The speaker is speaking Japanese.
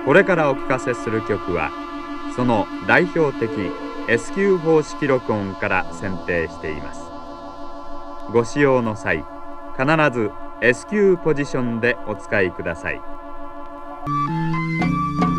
これからお聞かせする曲はその代表的 S 級方式録音から選定しています。ご使用の際必ず S 級ポジションでお使いください。